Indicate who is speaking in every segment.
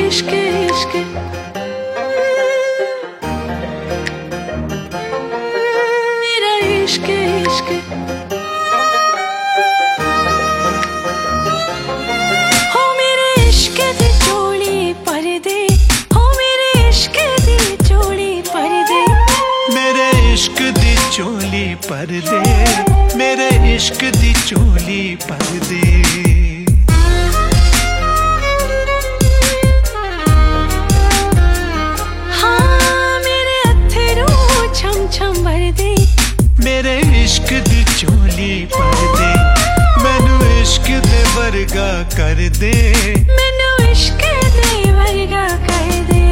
Speaker 1: इश्क इश्क मेरा इश्क इश्क हो मेरे इश्क दी चोली परदे हो मेरे इश्क दी चोली परदे
Speaker 2: मेरे इश्क दी चोली परदे मेरे इश्क दी चोली परदे मेरे इश्क दी चोली परदे मैनू इश्क दे वर्गा कर दे
Speaker 1: मैनू इश्क दे वर्गा कर दे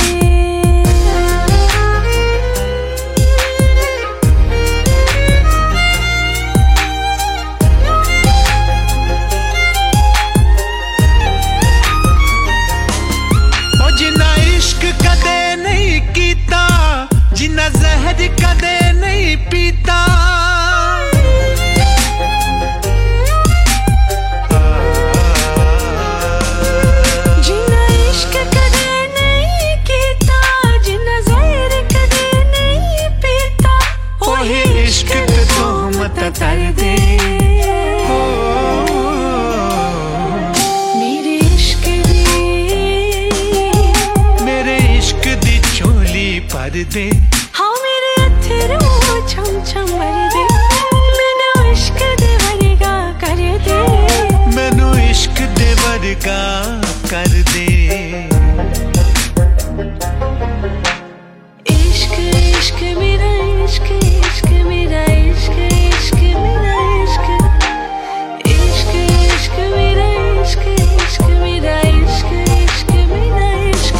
Speaker 2: ओ जिन्ना इश्क कदे नहीं कीता जिन्ना जहर कदे नहीं पीता
Speaker 1: जिन्ना इश्क कदे नहीं कीता जिन्ना जहर कदे नहीं पीता
Speaker 2: ओही इश्क ते तोहमत कर दे मेरे इश्क दी चोली परदे
Speaker 1: हाँ मेरे अथरू छम छम भरदे मैनू इश्क दे वर्गा कर दे
Speaker 2: मैनू इश्क दे वर्गा कर दे
Speaker 1: इश्क इश्क मेरा इश्क इश्क मेरा इश्क इश्क मेरा इश्क इश्क इश्क मेरा इश्क इश्क मेरा इश्क इश्क मेरा इश्क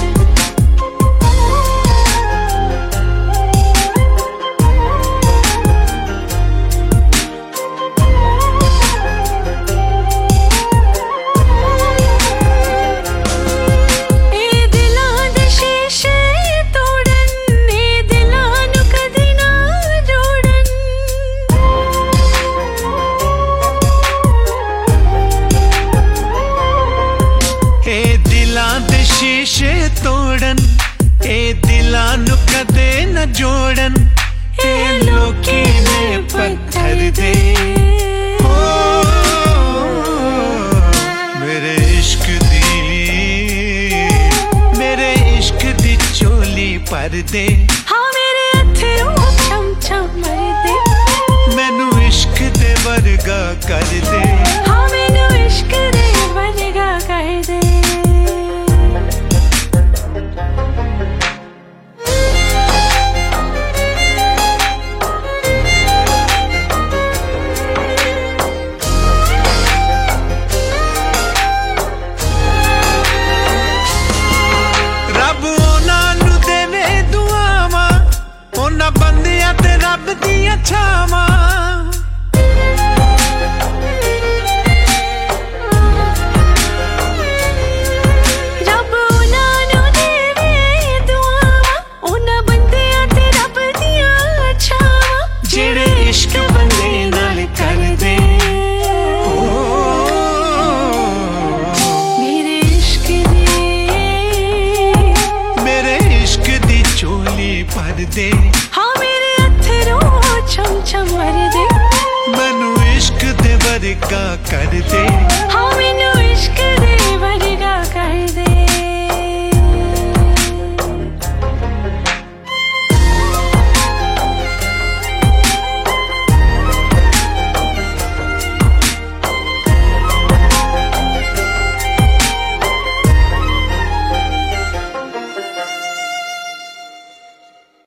Speaker 2: शीशे तोड़न ए दिलां नू कदे न जोड़न ए लोकी ने पत्थर दे मेरे इश्क दी चोली परदे
Speaker 1: हाँ मेरे अथरू छम छम भरदे
Speaker 2: मैनू इश्क दे वर्गा कर दे
Speaker 1: हाँ मैनू इश्क दे वर्गा कर दे
Speaker 2: बंदियां ते रब दियां छावां
Speaker 1: रब उन्हां नू देवे दुआवां उन्हां बंदियां ते रब दियां छावां
Speaker 2: जेड़े इश्क बंदे नाल कर दे मेरे इश्क दी चोली परदे
Speaker 1: हाँ मेरे अथरू छम छम भरदे
Speaker 2: मैनू इश्क दे वर्गा कर दे